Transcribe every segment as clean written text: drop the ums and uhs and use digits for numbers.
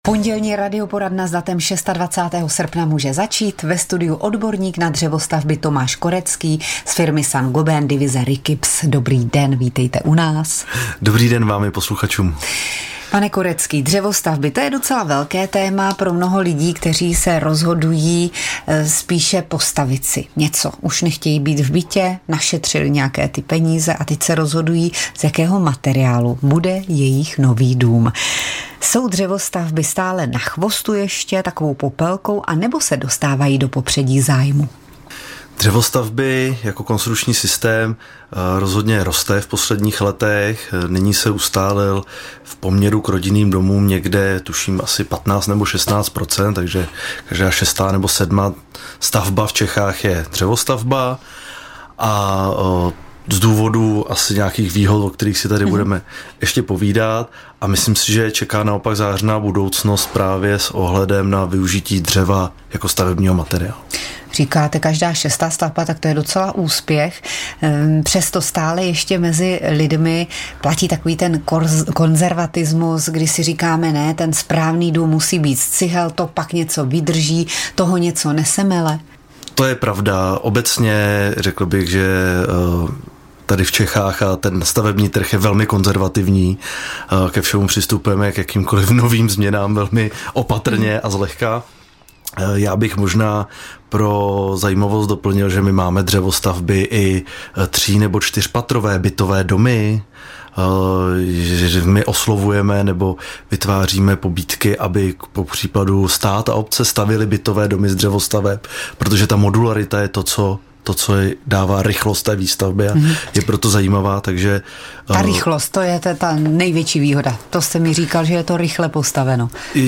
Pondělní radioporadna s datem 26. srpna může začít. Ve studiu odborník na dřevostavby Tomáš Korecký z firmy Saint-Gobain divize Rikips. Dobrý den, vítejte u nás. Dobrý den vám i posluchačům. Pane Korecký, dřevostavby, to je docela velké téma pro mnoho lidí, kteří se rozhodují spíše postavit si něco. Už nechtějí být v bytě, našetřili nějaké ty peníze a teď se rozhodují, z jakého materiálu bude jejich nový dům. Jsou dřevostavby stále na chvostu ještě takovou popelkou, anebo se dostávají do popředí zájmu? Dřevostavby jako konstrukční systém rozhodně roste v posledních letech. Nyní se ustálil v poměru k rodinným domům někde, tuším, asi 15 nebo 16%, takže každá 6. nebo 7. stavba v Čechách je dřevostavba a z důvodu asi nějakých výhod, o kterých si tady budeme ještě povídat, a myslím si, že čeká naopak zářná budoucnost právě s ohledem na využití dřeva jako stavebního materiálu. Říkáte každá 6. stavba, tak to je docela úspěch. Přesto stále ještě mezi lidmi platí takový ten konzervatismus, kdy si říkáme, ne, ten správný dům musí být z cihel, to pak něco vydrží, toho něco nesemele. To je pravda. Obecně řekl bych, že tady v Čechách a ten stavební trh je velmi konzervativní. Ke všemu přistupujeme k jakýmkoliv novým změnám velmi opatrně a zlehka. Já bych možná pro zajímavost doplnil, že my máme dřevostavby i 3- nebo 4patrové bytové domy, že my oslovujeme nebo vytváříme pobídky, aby po případu stát a obce stavěly bytové domy z dřevostaveb, protože ta modularita je to, co dává rychlost té výstavby a je proto zajímavá, takže... Ta rychlost, to je ta největší výhoda. To jste mi říkal, že je to rychle postaveno.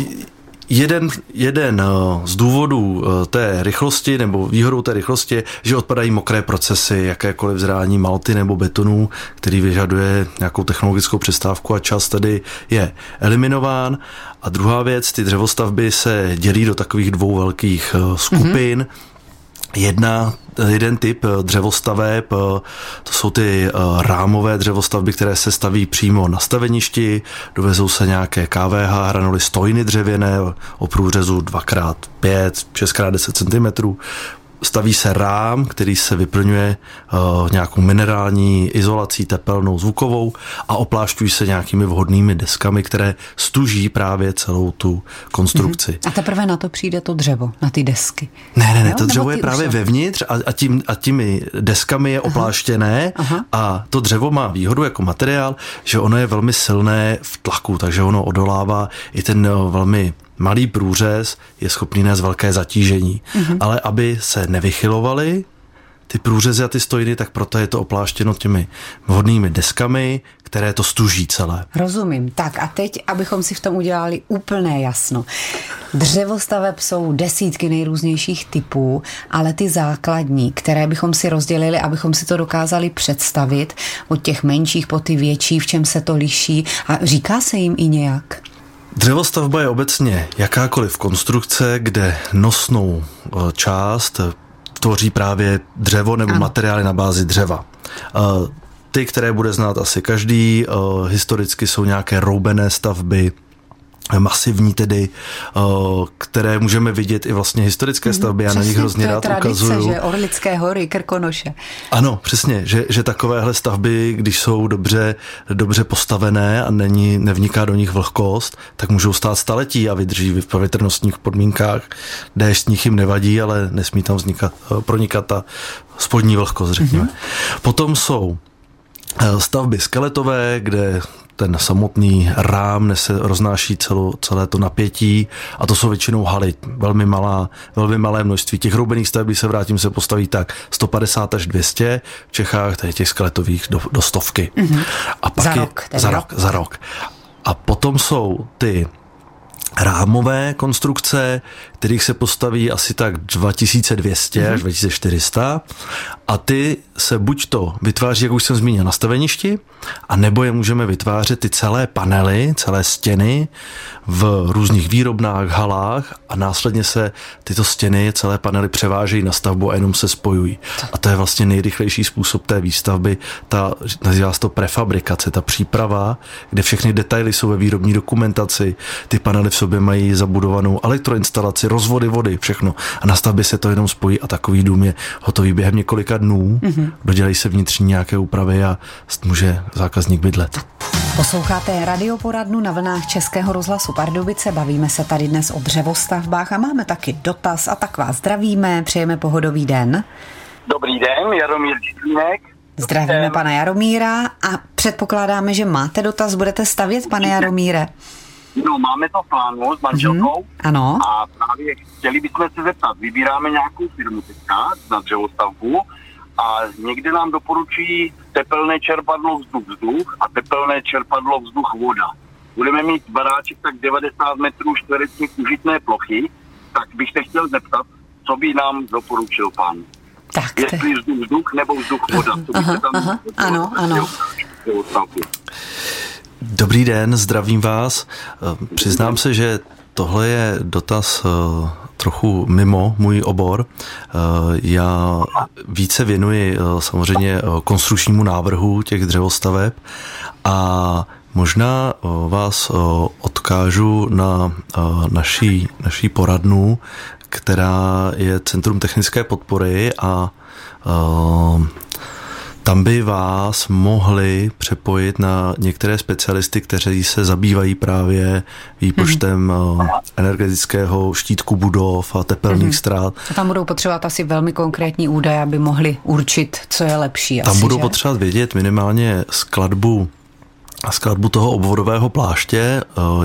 Jeden z důvodů té rychlosti nebo výhodou té rychlosti je, že odpadají mokré procesy, jakékoliv zrání malty nebo betonu, který vyžaduje nějakou technologickou přestávku a čas tedy je eliminován. A druhá věc, ty dřevostavby se dělí do takových dvou velkých skupin. Jeden typ dřevostaveb, to jsou ty rámové dřevostavby, které se staví přímo na staveništi, dovezou se nějaké KVH, hranuly stojny dřevěné o průřezu 2x5, 6x10 cm, staví se rám, který se vyplňuje nějakou minerální izolací tepelnou, zvukovou a oplášťují se nějakými vhodnými deskami, které stuží právě celou tu konstrukci. A teprve na to přijde to dřevo, na ty desky. Ne, to dřevo je právě vevnitř a těmi deskami je opláštěné a to dřevo má výhodu jako materiál, že ono je velmi silné v tlaku, takže ono odolává i ten velmi malý průřez je schopný nést velké zatížení. Ale aby se nevychylovaly ty průřezy a ty stojny, tak proto je to opláštěno těmi vhodnými deskami, které to stuží celé. Rozumím. Tak a teď, abychom si v tom udělali úplné jasno. Dřevostaveb jsou desítky nejrůznějších typů, ale ty základní, které bychom si rozdělili, abychom si to dokázali představit, od těch menších po ty větší, v čem se to liší, a říká se jim i nějak? Dřevostavba je obecně jakákoliv konstrukce, kde nosnou část tvoří právě dřevo nebo materiály na bázi dřeva. Ty, které bude znát asi každý, historicky jsou nějaké roubené stavby, masivní tedy, které můžeme vidět i vlastně historické stavby. Já na nich hrozně rád ukazuju. To je tradice, že Orlické hory, Krkonoše. Ano, přesně, že takovéhle stavby, když jsou dobře postavené a nevniká do nich vlhkost, tak můžou stát staletí a vydrží v povětrnostních podmínkách. Déšť, sníh jim nevadí, ale nesmí tam pronikat ta spodní vlhkost, řekněme. Potom jsou stavby skeletové, kde ten samotný rám roznáší celé to napětí a to jsou většinou haly, velmi malé množství. Těch roubených staveb, když se vrátím, se postaví tak 150 až 200, v Čechách tady těch skeletových do 100. A pak za rok. A potom jsou ty rámové konstrukce, kterých se postaví asi tak 2200 až 2400 a ty se buď to vytváří, jak už jsem zmínil, na staveništi, a nebo je můžeme vytvářet ty celé panely, celé stěny v různých výrobnách, halách a následně se tyto stěny, celé panely převážejí na stavbu a jenom se spojují. A to je vlastně nejrychlejší způsob té výstavby, nazývá se to prefabrikace, ta příprava, kde všechny detaily jsou ve výrobní dokumentaci, ty panely v sobě sobě mají zabudovanou elektroinstalaci, rozvody vody, všechno. A na stavbě se to jenom spojí a takový dům je hotový během několika dnů. Dodělají se vnitřní nějaké úpravy a může zákazník bydlet. Posloucháte radioporadnu na vlnách Českého rozhlasu Pardubice. Bavíme se tady dnes o dřevostavbách a máme taky dotaz a tak vás zdravíme, přejeme pohodový den. Dobrý den, Jaromír Čitlínek. Zdravíme pana Jaromíra a předpokládáme, že máte dotaz, budete stavět, pane Jaromíre? No, máme to v plánu s manželkou. Ano. A právě chtěli bychom se zeptat, vybíráme nějakou firmu teďka na dřevostavbu a někde nám doporučují tepelné čerpadlo vzduch a tepelné čerpadlo vzduch-voda. Budeme mít baráček tak 90 metrů čtverečních užitné plochy, tak bych se chtěl zeptat, co by nám doporučil pán. Tak, jestli vzduch nebo vzduch-voda. Ano. Dobrý den, zdravím vás. Přiznám se, že tohle je dotaz trochu mimo můj obor. Já více věnuji samozřejmě konstrukčnímu návrhu těch dřevostaveb a možná vás odkážu na naší poradnu, která je Centrum technické podpory a tam by vás mohli přepojit na některé specialisty, kteří se zabývají právě výpočtem energetického štítku budov a tepelných ztrát. A tam budou potřebovat asi velmi konkrétní údaje, aby mohli určit, co je lepší. Tam budou potřebovat vědět minimálně skladbu toho obvodového pláště,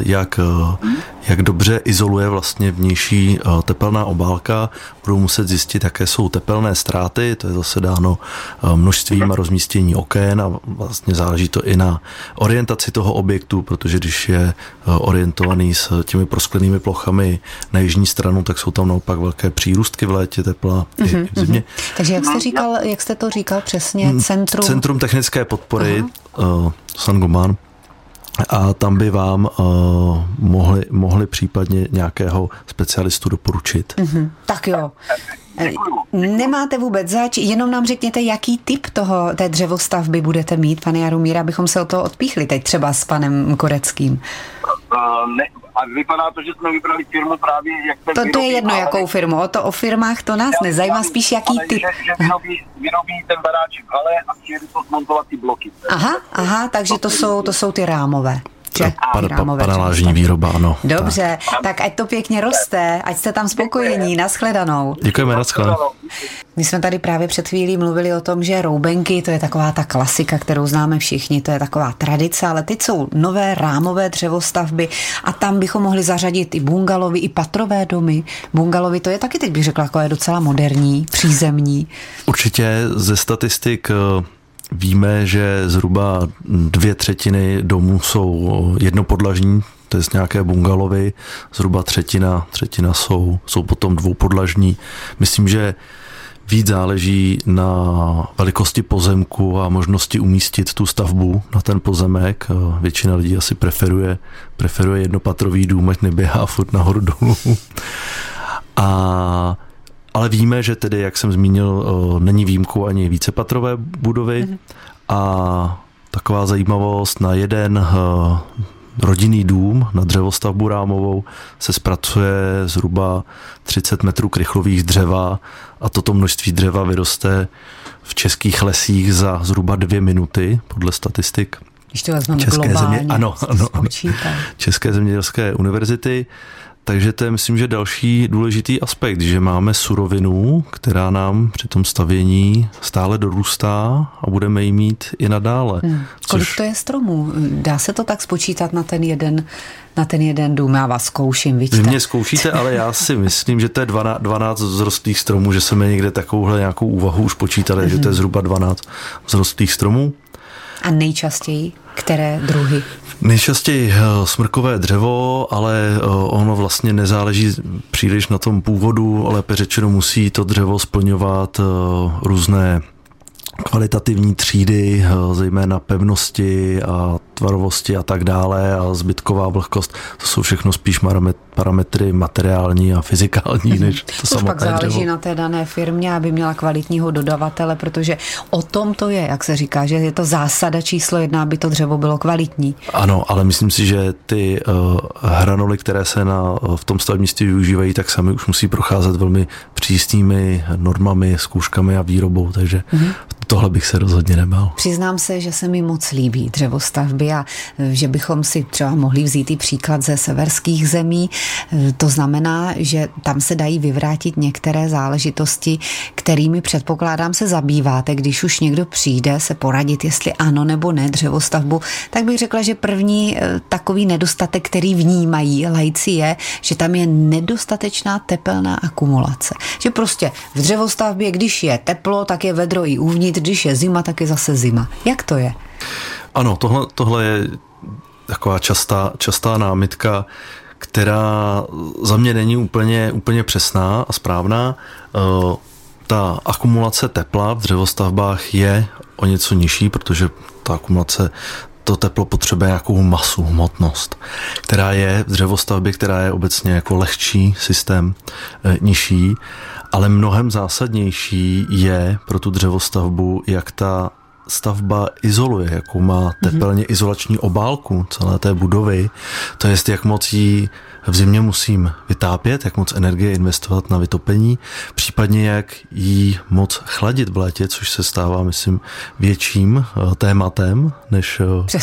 jak dobře izoluje vlastně vnější tepelná obálka. Budou muset zjistit, jaké jsou tepelné ztráty, to je zase dáno množstvím a rozmístění oken a vlastně záleží to i na orientaci toho objektu, protože když je orientovaný s těmi prosklenými plochami na jižní stranu, tak jsou tam naopak velké přírůstky v létě tepla i v zimě. Takže jak jste to říkal přesně? Centrum technické podpory Sangoman. A tam by vám mohli případně nějakého specialistu doporučit. Tak jo. Nemáte vůbec zač, jenom nám řekněte, jaký typ té dřevostavby budete mít, pane Jaromíre, abychom se o to odpíchli teď třeba s panem Koreckým. A vypadá to, že jsme vybrali firmu právě, jak se to je jedno, jakou firmu. O firmách to nás nezajímá, spíš jaký typ. Že vyrobí ten baráček v hale a chtěli to zmontovat ty bloky. Aha, takže to jsou ty rámové. Panelážní výroba, ano. Dobře, tak ať to pěkně roste, ať jste tam spokojení, nashledanou. Děkujeme, nashledanou. My jsme tady právě před chvílí mluvili o tom, že roubenky, to je taková ta klasika, kterou známe všichni, to je taková tradice, ale teď jsou nové rámové dřevostavby a tam bychom mohli zařadit i bungalovy, i patrové domy. Bungalovy, to je taky, teď bych řekla, je docela moderní, přízemní. Určitě ze statistik víme, že zhruba 2/3 domů jsou jednopodlažní, to je nějaké bungalovy, zhruba třetina jsou potom dvoupodlažní. Myslím, že víc záleží na velikosti pozemku a možnosti umístit tu stavbu na ten pozemek. Většina lidí asi preferuje jednopatrový dům, ať neběhá furt nahoru dolů. Ale víme, že tedy, jak jsem zmínil, není výjimkou ani vícepatrové budovy a taková zajímavost, na jeden rodinný dům, na dřevostavbu rámovou se zpracuje zhruba 30 metrů krychlových dřeva a toto množství dřeva vyroste v českých lesích za zhruba 2 minuty, podle statistik České zemědělské univerzity. Takže to je, myslím, že další důležitý aspekt, že máme surovinu, která nám při tom stavění stále dorůstá a budeme ji mít i nadále. Kolik to je stromů? Dá se to tak spočítat na ten jeden dům? Já vás zkouším, vidíte. Vy mě zkoušíte, ale já si myslím, že to je 12 vzrostlých stromů, že jsme někde takovouhle nějakou úvahu už počítali, že to je zhruba 12 vzrostlých stromů. A nejčastěji které druhy? Nejčastěji smrkové dřevo, ale ono vlastně nezáleží příliš na tom původu, lépe řečeno musí to dřevo splňovat různé kvalitativní třídy, zejména pevnosti a tvarovosti a tak dále a zbytková vlhkost, to jsou všechno spíš parametry materiální a fyzikální, než to samotné pak záleží dřevo. na té dané firmě, aby měla kvalitního dodavatele, protože o tom to je, jak se říká, že je to zásada číslo 1, aby to dřevo bylo kvalitní. Ano, ale myslím si, že ty hranoly, které se v tom stavebnictví využívají, tak sami už musí procházet velmi přísnými normami, zkouškami a výrobou, takže tohle bych se rozhodně nebál. Přiznám se, že se mi moc líbí dřevostavby a že bychom si třeba mohli vzít i příklad ze severských zemí. To znamená, že tam se dají vyvrátit některé záležitosti, kterými předpokládám se zabýváte. Když už někdo přijde se poradit, jestli ano nebo ne dřevostavbu, tak bych řekla, že první takový nedostatek, který vnímají laici, je, že tam je nedostatečná tepelná akumulace. Že prostě v dřevostavbě, když je teplo, tak je vedro i uvnitř, když je zima, tak je zase zima. Jak to je? Ano, tohle je taková častá námitka, která za mě není úplně přesná a správná. Ta akumulace tepla v dřevostavbách je o něco nižší, protože ta akumulace, to teplo potřebuje nějakou masu, hmotnost, která je v dřevostavbě, která je obecně jako lehčí systém, nižší, ale mnohem zásadnější je pro tu dřevostavbu, jak ta stavba izoluje, jakou má tepelně izolační obálku celé té budovy, to jest, jak moc jí v zimě musím vytápět, jak moc energie investovat na vytopení, případně jak jí moc chladit v létě, což se stává, myslím, větším tématem, než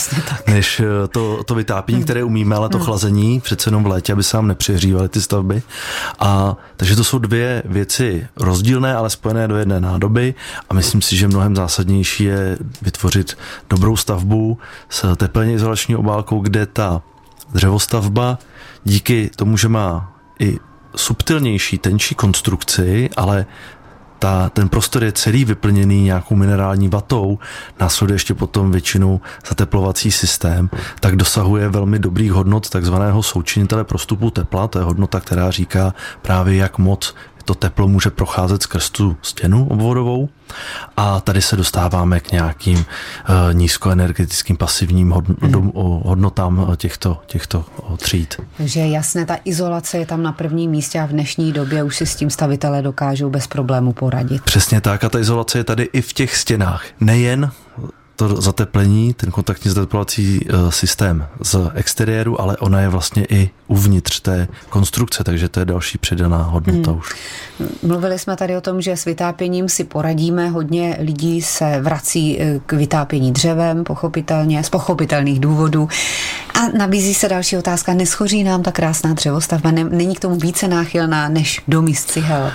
to vytápění, které umíme, ale to chlazení přece jenom v létě, aby se nám nepřehřívaly ty stavby. Takže to jsou dvě věci rozdílné, ale spojené do jedné nádoby a myslím si, že mnohem zásadnější je vytvořit dobrou stavbu s tepelně izolační obálkou, kde ta dřevostavba díky tomu, že má i subtilnější, tenčí konstrukci, ale ten prostor je celý vyplněný nějakou minerální vatou, následuje ještě potom většinou zateplovací systém, tak dosahuje velmi dobrých hodnot takzvaného součinitele prostupu tepla, to je hodnota, která říká právě, jak moc to teplo může procházet skrz tu stěnu obvodovou a tady se dostáváme k nějakým nízkoenergetickým pasivním hodnotám těchto tříd. Takže jasné, ta izolace je tam na prvním místě a v dnešní době už si s tím stavitelé dokážou bez problému poradit. Přesně tak a ta izolace je tady i v těch stěnách. Nejen to zateplení, ten kontaktní zateplovací systém z exteriéru, ale ona je vlastně i uvnitř té konstrukce, takže to je další přidaná hodnota už. Mluvili jsme tady o tom, že s vytápěním si poradíme, hodně lidí se vrací k vytápění dřevem, pochopitelně, z pochopitelných důvodů. A nabízí se další otázka, neschoří nám ta krásná dřevostavba, není k tomu více náchylná než domy z cihel?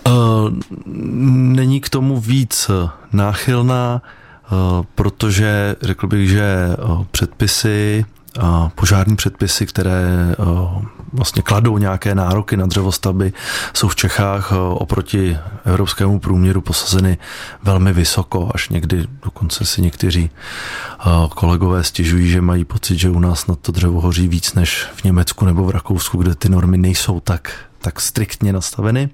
Není k tomu víc náchylná, protože řekl bych, že předpisy, požární předpisy, které vlastně kladou nějaké nároky na dřevostavby, jsou v Čechách oproti evropskému průměru posazeny velmi vysoko, až někdy dokonce si někteří kolegové stěžují, že mají pocit, že u nás na to dřevo hoří víc než v Německu nebo v Rakousku, kde ty normy nejsou tak striktně nastaveny.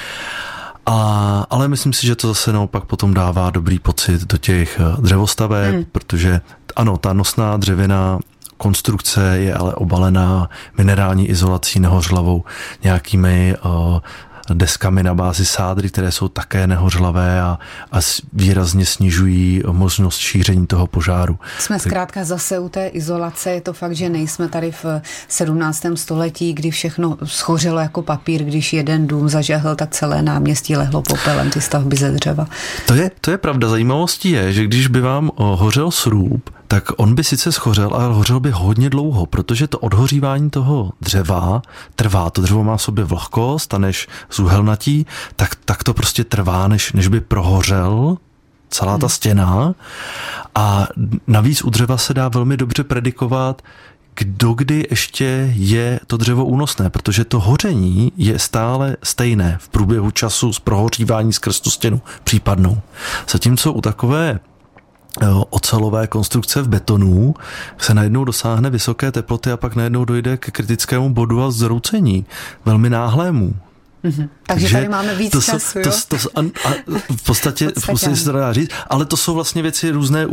Ale myslím si, že to zase naopak potom dává dobrý pocit do těch dřevostaveb, protože ano, ta nosná dřevěná konstrukce je ale obalená minerální izolací nehořlavou, nějakými deskami na bázi sádry, které jsou také nehořlavé a výrazně snižují možnost šíření toho požáru. Jsme zkrátka zase u té izolace, je to fakt, že nejsme tady v 17. století, kdy všechno schořelo jako papír, když jeden dům zažehl, tak celé náměstí lehlo popelem, ty stavby ze dřeva. To je pravda. Zajímavostí je, že když by vám hořel srub, tak on by sice schořel, ale hořel by hodně dlouho, protože to odhořívání toho dřeva trvá. To dřevo má v sobě vlhkost a než zúhelnatí, tak to prostě trvá, než by prohořel celá ta stěna. A navíc u dřeva se dá velmi dobře predikovat, kdy ještě je to dřevo únosné, protože to hoření je stále stejné v průběhu času z prohořívání skrz tu stěnu případnou. Zatímco u takové ocelové konstrukce v betonu se najednou dosáhne vysoké teploty a pak najednou dojde ke kritickému bodu a zhroucení, velmi náhlému. Takže tady máme víc času, jo? V podstatě se to dá říct, ale to jsou vlastně věci různé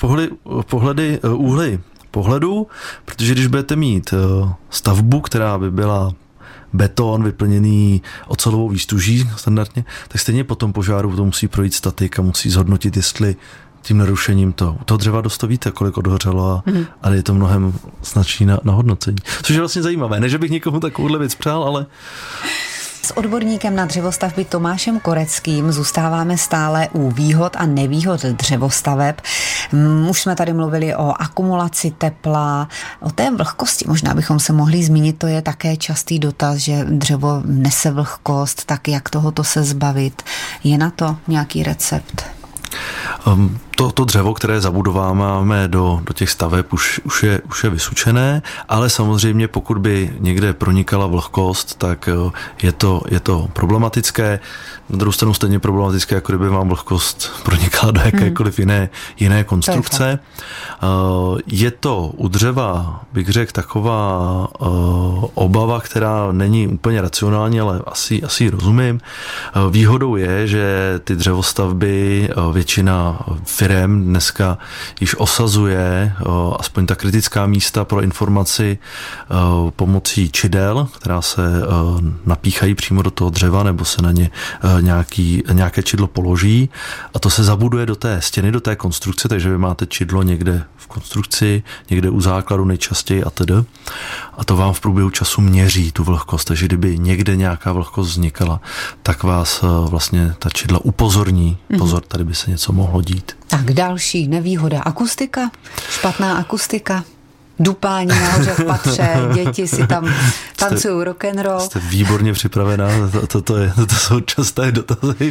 úhly pohledu, protože když budete mít stavbu, která by byla beton vyplněný ocelovou výstuží standardně, tak stejně po tom požáru to musí projít statik a musí zhodnotit, jestli tím narušením toho dřeva dost to víte, kolik odhořelo, ale je to mnohem snadší na hodnocení. Což je vlastně zajímavé, ne, že bych nikomu takovouhle věc přál, ale... S odborníkem na dřevostavby Tomášem Koreckým zůstáváme stále u výhod a nevýhod dřevostaveb. Už jsme tady mluvili o akumulaci tepla, o té vlhkosti. Možná bychom se mohli zmínit, to je také častý dotaz, že dřevo nese vlhkost, tak jak tohoto se zbavit? Je na to nějaký recept? To dřevo, které zabudováváme do těch staveb, už je vysučené, ale samozřejmě pokud by někde pronikala vlhkost, tak je to problematické. Na druhou stranu stejně problematické, jako kdyby vám vlhkost pronikala do jakékoliv jiné konstrukce. Je to u dřeva, bych řekl, taková obava, která není úplně racionální, ale asi rozumím. Výhodou je, že ty dřevostavby většina firem dneska již osazuje aspoň ta kritická místa pro informaci pomocí čidel, která se napíchají přímo do toho dřeva, nebo se na ně nějaké čidlo položí a to se zabuduje do té stěny, do té konstrukce, takže vy máte čidlo někde v konstrukci, někde u základu nejčastěji atd. A to vám v průběhu času měří tu vlhkost, takže kdyby někde nějaká vlhkost vznikala, tak vás vlastně ta čidla upozorní, pozor, tady by se něco mohlo dít. Tak další nevýhoda, akustika, špatná akustika. Dupání nahoře v patře, děti si tam tancují rock'n'roll. Jste výborně připravená, to jsou časté dotazy.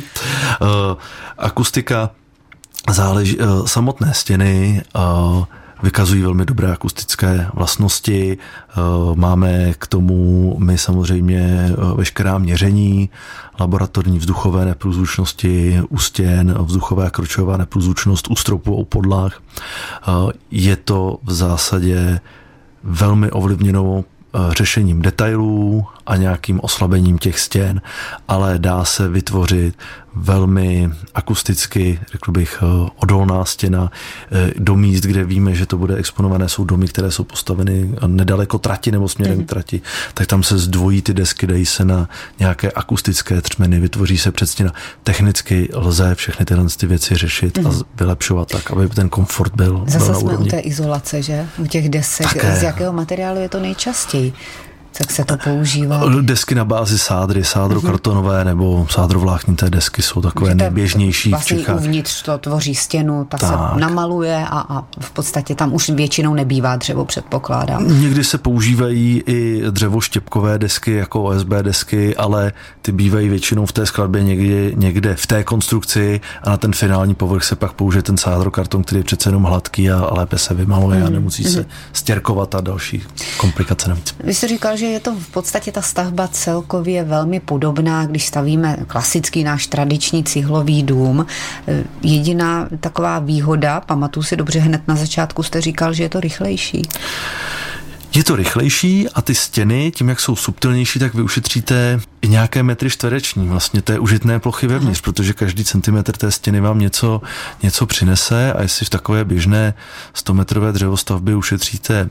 Akustika záleží, samotné stěny vykazují velmi dobré akustické vlastnosti. Máme k tomu my samozřejmě veškerá měření, laboratorní vzduchové neprůzvučnosti u stěn, vzduchové a kročová neprůzvučnost u stropů a podlah. Je to v zásadě velmi ovlivněno řešením detailů a nějakým oslabením těch stěn, ale dá se vytvořit velmi akusticky, řekl bych, odolná stěna do míst, kde víme, že to bude exponované, jsou domy, které jsou postaveny nedaleko trati nebo směrem k trati, tak tam se zdvojí ty desky, dají se na nějaké akustické třmeny, vytvoří se předstěna. Technicky lze všechny tyhle věci řešit a vylepšovat tak, aby ten komfort byl Zase na jsme úrovni. U té izolace, že? U těch desek. Také. Z jakého materiálu je to nejčastěji? Tak se to používá. Desky na bázi sádry, sádrokartonové nebo sádrovláknité desky jsou takové nejběžnější vlastně v Čechách. Uvnitř to tvoří stěnu, ta se namaluje a v podstatě tam už většinou nebývá dřevo, předpokládám. Někdy se používají i dřevoštěpkové desky jako OSB desky, ale ty bývají většinou v té skladbě někde v té konstrukci a na ten finální povrch se pak použije ten sádrokarton, který je přece jenom hladký a lépe se vymaluje a nemusí se stěrkovat a další komplikace navíc. Vy jste říkal, že je to v podstatě ta stavba celkově velmi podobná, když stavíme klasický náš tradiční cihlový dům. Jediná taková výhoda, pamatuju si dobře, hned na začátku jste říkal, že je to rychlejší. Je to rychlejší a ty stěny, tím jak jsou subtilnější, tak vy ušetříte i nějaké metry čtvereční vlastně té užitné plochy vevnitř, protože každý centimetr té stěny vám něco přinese a jestli v takové běžné 100-metrové dřevostavbě ušetříte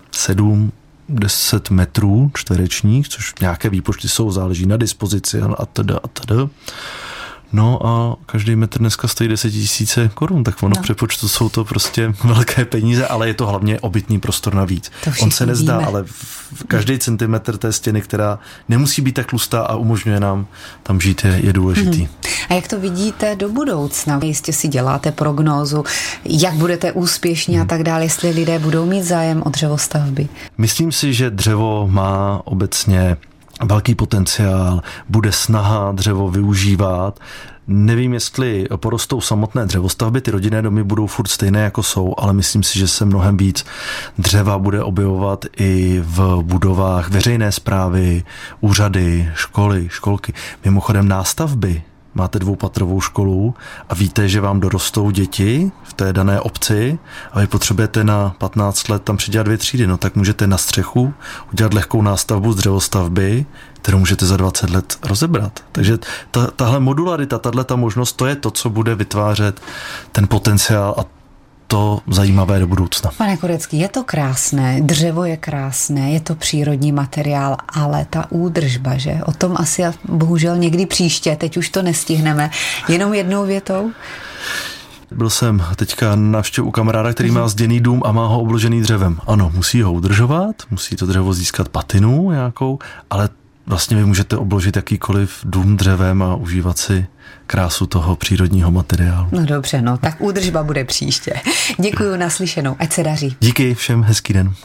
7-10 metrů čtverečních, což nějaké výpočty jsou, záleží na dispozici a teda. No a každý metr dneska stojí 10 000 korun, tak ono v přepočtu jsou to prostě velké peníze, ale je to hlavně obytný prostor navíc. On se nezdá, ale každý centimetr té stěny, která nemusí být tak tlustá a umožňuje nám tam žít, je důležitý. A jak to vidíte do budoucna? Jistě si děláte prognózu, jak budete úspěšní a tak dále, jestli lidé budou mít zájem o dřevostavby? Myslím si, že dřevo má obecně velký potenciál, bude snaha dřevo využívat. Nevím, jestli porostou samotné dřevostavby, ty rodinné domy budou furt stejné, jako jsou, ale myslím si, že se mnohem víc dřeva bude objevovat i v budovách veřejné správy, úřady, školy, školky. Mimochodem nástavby máte 2patrovou školu a víte, že vám dorostou děti v té dané obci a vy potřebujete na 15 let tam přidělat 2 třídy, no tak můžete na střechu udělat lehkou nástavbu z dřevostavby, kterou můžete za 20 let rozebrat. Takže tahle modularita, tato možnost, to je to, co bude vytvářet ten potenciál a to zajímavé do budoucna. Pane Korecký, je to krásné, dřevo je krásné, je to přírodní materiál, ale ta údržba, že? O tom asi bohužel někdy příště, teď už to nestihneme. Jenom jednou větou? Byl jsem teďka na návštěvu u kamaráda, který má zděný dům a má ho obložený dřevem. Ano, musí ho udržovat, musí to dřevo získat patinu nějakou, ale vlastně vy můžete obložit jakýkoliv dům dřevem a užívat si krásu toho přírodního materiálu. No dobře, no, tak údržba bude příště. Děkuju, naslyšenou, ať se daří. Díky všem, hezký den.